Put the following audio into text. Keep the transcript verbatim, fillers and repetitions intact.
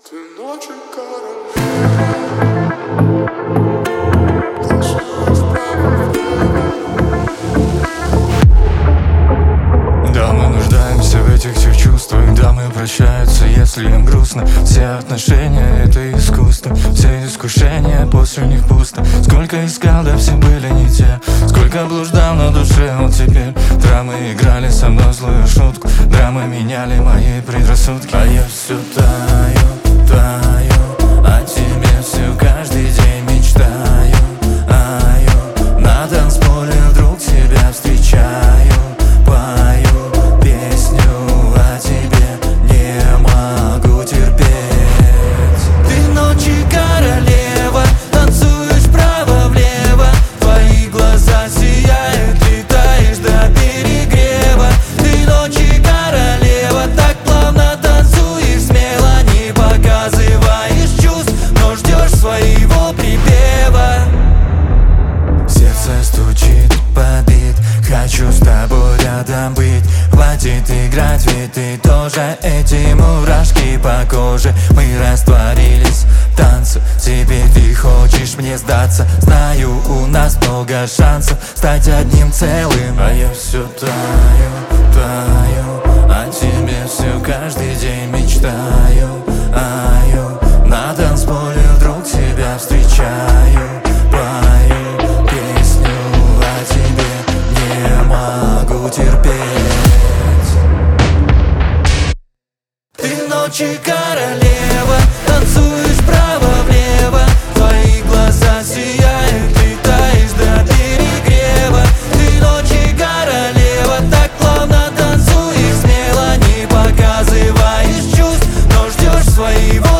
Ты ночи королева, танцуешь вправо влево. Да, мы нуждаемся в этих всех чувствах. Да, мы прощаются, если им грустно. Все отношения — это искусство. Все искушения, после них пусто. Сколько искал, да все были не те. Сколько блуждал на душе, вот теперь драмы играли со мной злую шутку. Драмы меняли мои предрассудки. А я все таю, таю, о тебе все каждый день мечтаю. Аю, на танцполе вдруг тебя встречаю. Пою песню о тебе, не могу терпеть. Ты ночи королева, танцуешь вправо-влево. Твои глаза сияют, летаешь до перегрева. Ты ночи королева, так плавно танцуешь, смело не показываешь чувств, но ждешь своего припева. Сердце стучит под бит, хочу с тобой рядом быть. Хватит играть, ведь ты тоже, эти мурашки по коже. Мы растворились в танце, теперь ты хочешь мне сдаться. Знаю, у нас много шансов стать одним целым. А я все таю, таю, о тебе все каждый день мечтаю. Аю, на танцполе вдруг тебя встречаю. Пою песню о тебе, не могу терпеть. Ты ночи королева, танцуешь вправо-влево. Твои глаза сияют, летаешь до перегрева. Ты ночи королева, так плавно танцуешь, смело не показываешь чувств, но ждешь своего